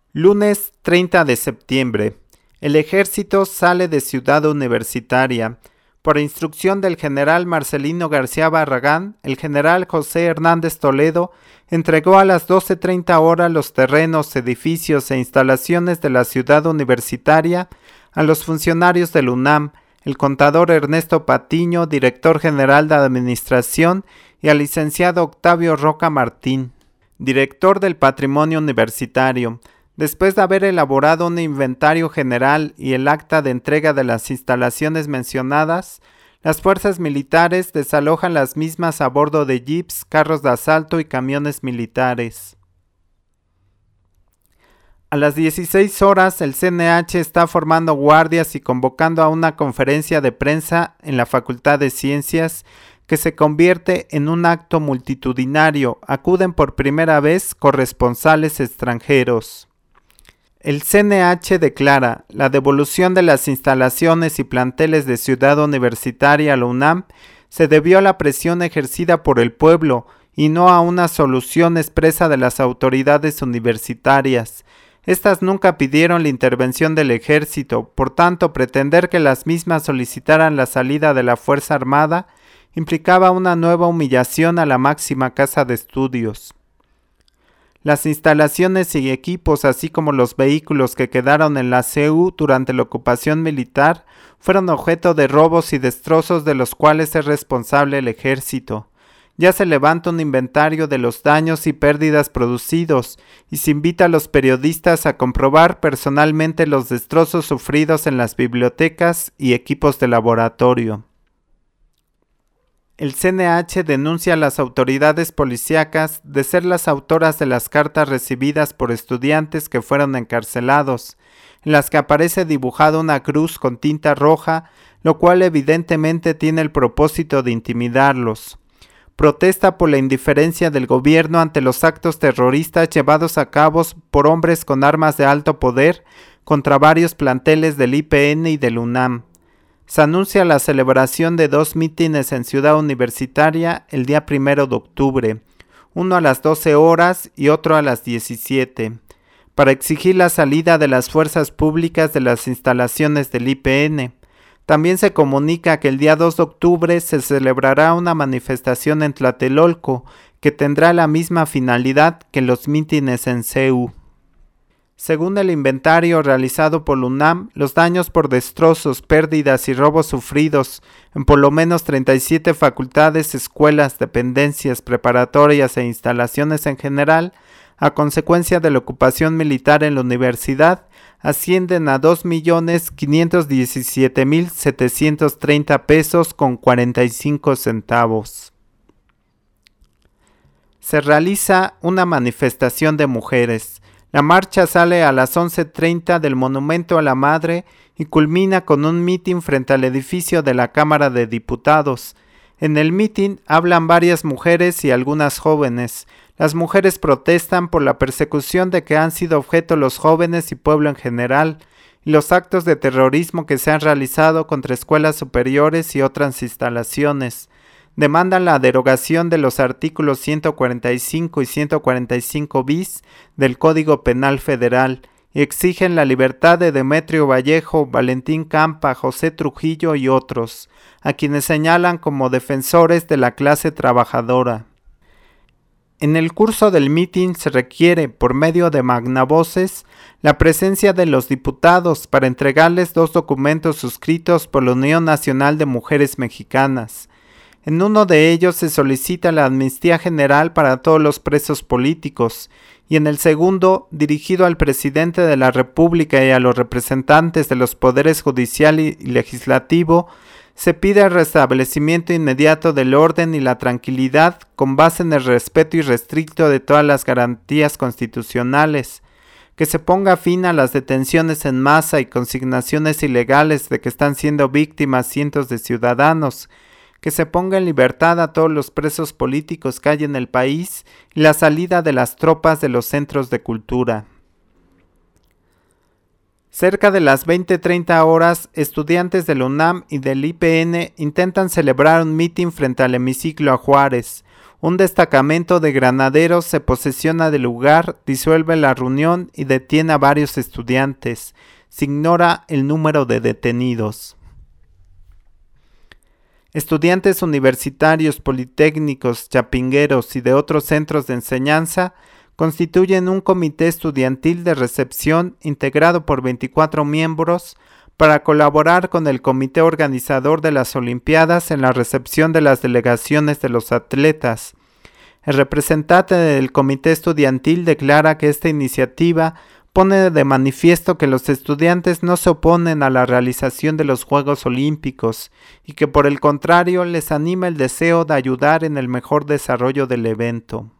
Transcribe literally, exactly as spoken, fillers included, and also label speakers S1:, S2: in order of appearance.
S1: Lunes treinta de septiembre. El ejército sale de Ciudad Universitaria. Por instrucción del general Marcelino García Barragán, el general José Hernández Toledo entregó a las doce treinta horas los terrenos, edificios e instalaciones de la Ciudad Universitaria a los funcionarios del UNAM, el contador Ernesto Patiño, director general de Administración, y al licenciado Octavio Roca Martín, director del Patrimonio Universitario. Después de haber elaborado un inventario general y el acta de entrega de las instalaciones mencionadas, las fuerzas militares desalojan las mismas a bordo de jeeps, carros de asalto y camiones militares. A las dieciséis horas, el C N H está formando guardias y convocando a una conferencia de prensa en la Facultad de Ciencias que se convierte en un acto multitudinario. Acuden por primera vez corresponsales extranjeros. El C N H declara: la devolución de las instalaciones y planteles de Ciudad Universitaria a la UNAM se debió a la presión ejercida por el pueblo y no a una solución expresa de las autoridades universitarias. Estas nunca pidieron la intervención del ejército, por tanto, pretender que las mismas solicitaran la salida de la Fuerza Armada implicaba una nueva humillación a la máxima casa de estudios. Las instalaciones y equipos, así como los vehículos que quedaron en la C U durante la ocupación militar, fueron objeto de robos y destrozos de los cuales es responsable el ejército. Ya se levanta un inventario de los daños y pérdidas producidos y se invita a los periodistas a comprobar personalmente los destrozos sufridos en las bibliotecas y equipos de laboratorio. El C N H denuncia a las autoridades policíacas de ser las autoras de las cartas recibidas por estudiantes que fueron encarcelados, en las que aparece dibujada una cruz con tinta roja, lo cual evidentemente tiene el propósito de intimidarlos. Protesta por la indiferencia del gobierno ante los actos terroristas llevados a cabo por hombres con armas de alto poder contra varios planteles del I P N y del UNAM. Se anuncia la celebración de dos mítines en Ciudad Universitaria el día primero de octubre, uno a las doce horas y otro a las diecisiete, para exigir la salida de las fuerzas públicas de las instalaciones del I P N. También se comunica que el día dos de octubre se celebrará una manifestación en Tlatelolco que tendrá la misma finalidad que los mítines en C U. Según el inventario realizado por la UNAM, los daños por destrozos, pérdidas y robos sufridos en por lo menos treinta y siete facultades, escuelas, dependencias, preparatorias e instalaciones en general, a consecuencia de la ocupación militar en la universidad, ascienden a dos millones quinientos diecisiete mil setecientos treinta pesos con cuarenta y cinco centavos. Se realiza una manifestación de mujeres. La marcha sale a las once treinta del Monumento a la Madre y culmina con un mitin frente al edificio de la Cámara de Diputados. En el mitin hablan varias mujeres y algunas jóvenes. Las mujeres protestan por la persecución de que han sido objeto los jóvenes y pueblo en general, y los actos de terrorismo que se han realizado contra escuelas superiores y otras instalaciones. Demandan la derogación de los artículos ciento cuarenta y cinco y ciento cuarenta y cinco bis del Código Penal Federal y exigen la libertad de Demetrio Vallejo, Valentín Campa, José Trujillo y otros, a quienes señalan como defensores de la clase trabajadora. En el curso del mitin se requiere, por medio de magnavoces, la presencia de los diputados para entregarles dos documentos suscritos por la Unión Nacional de Mujeres Mexicanas. En uno de ellos se solicita la amnistía general para todos los presos políticos, y en el segundo, dirigido al presidente de la República y a los representantes de los poderes judicial y legislativo, se pide el restablecimiento inmediato del orden y la tranquilidad con base en el respeto irrestricto de todas las garantías constitucionales, que se ponga fin a las detenciones en masa y consignaciones ilegales de que están siendo víctimas cientos de ciudadanos, que se ponga en libertad a todos los presos políticos que hay en el país y la salida de las tropas de los centros de cultura. Cerca de las veinte treinta horas, estudiantes de la UNAM y del I P N intentan celebrar un mitin frente al hemiciclo a Juárez. Un destacamento de granaderos se posesiona del lugar, disuelve la reunión y detiene a varios estudiantes. Se ignora el número de detenidos. Estudiantes universitarios, politécnicos, chapingueros y de otros centros de enseñanza constituyen un comité estudiantil de recepción integrado por veinticuatro miembros para colaborar con el comité organizador de las Olimpiadas en la recepción de las delegaciones de los atletas. El representante del comité estudiantil declara que esta iniciativa pone de manifiesto que los estudiantes no se oponen a la realización de los Juegos Olímpicos y que por el contrario les anima el deseo de ayudar en el mejor desarrollo del evento.